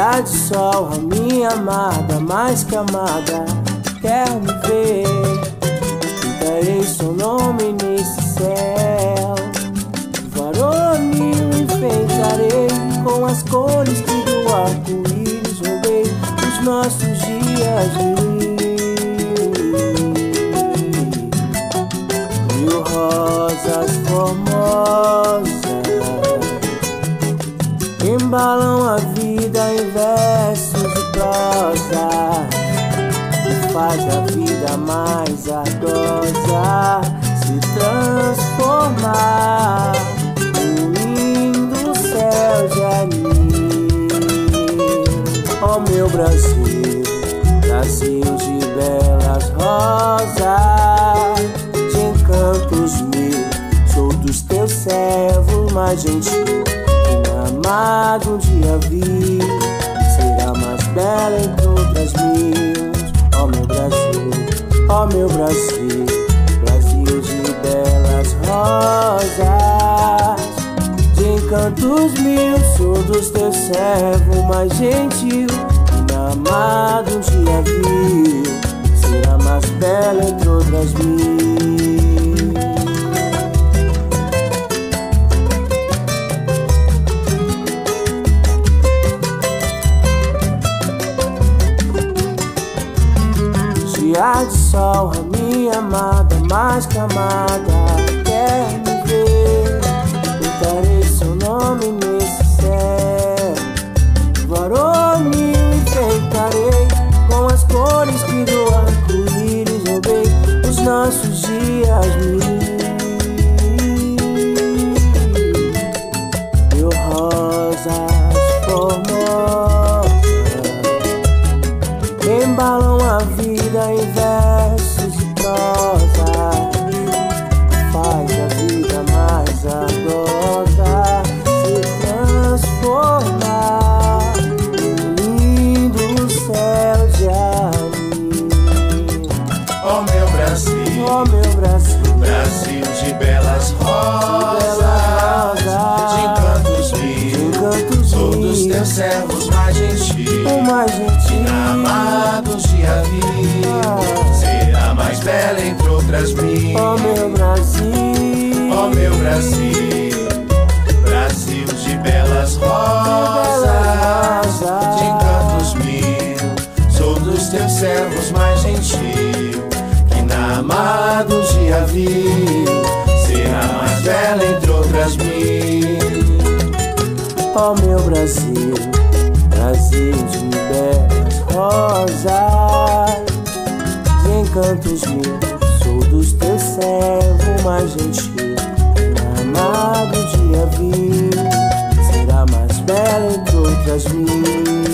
Dia de sol, a minha amada, mais que amada, quer me ver. Pintarei seu nome nesse céu, varonil enfeitarei com as cores que do arco-íris roubei os nossos dias mil rosas formosas embalam a vida em versos de prosa e faz a vida mais ardosa se transformar num lindo céu de anil. Ó meu Brasil, Brasil de belas rosas, de encantos mil, sou dos teus servos mais gentil. Amado um dia vi, será mais bela entre outras mil. Ó meu Brasil, ó meu Brasil, Brasil de belas rosas, de encantos mil, sou dos teus servos mais gentil. Amado um dia vi, será mais bela entre outras mil. Dia de sol, a minha amada, mais que amada, quer me ver. Pintarei seu nome nesse céu, varonil enfeitarei com as cores que do arco-íris roubei os nossos dias mil rosas formosas embalam a vida em versos de prosa, faz a vida mais ardosa se transformar num lindo céu de anil. Ó meu Brasil, ó meu Brasil, Brasil de belas rosas, de encantos mil, sou dos teus servos mais gentil. o mais gentil. Amados dia vi, será mais bela entre outras mil. Ó meu Brasil, ó meu Brasil, Brasil de belas rosas, de encantos mil, sou dos teus servos mais gentil. Que na amado dia vi, será mais bela entre outras mil. ó meu Brasil, Brasil de belas rosas, de encantos mil, sou dos teus servos mais gentil. Amado dia vi, será mais bela entre outras mil.